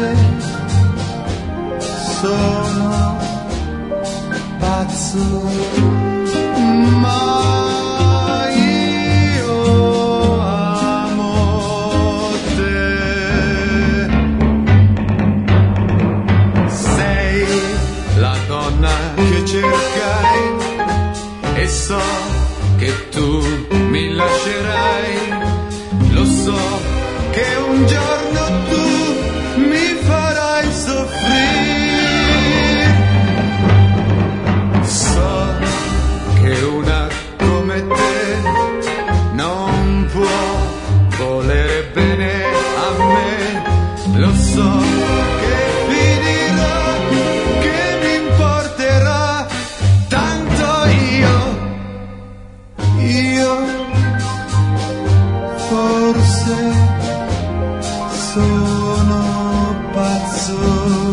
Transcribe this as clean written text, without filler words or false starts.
forse sono pazzo, ma io amo te. Sei la donna che cercai e so che tu mi lascerai. Lo so che un giorno tu mi farai soffrire. So che una come te non può volere bene a me. Lo so che finirà, che mi importerà tanto io forse sono pazzo.